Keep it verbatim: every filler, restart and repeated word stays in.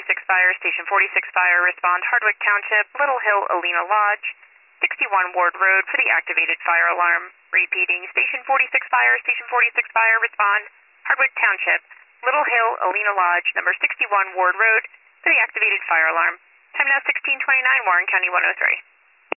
forty-six Fire, Station forty-six Fire, respond Hardwick Township, Little Hill, Alina Lodge, sixty-one Ward Road for the activated fire alarm. Repeating, Station forty-six Fire, Station forty-six Fire, respond Hardwick Township, Little Hill, Alina Lodge, number sixty-one Ward Road for the activated fire alarm. Time now sixteen twenty-nine, Warren County one oh three.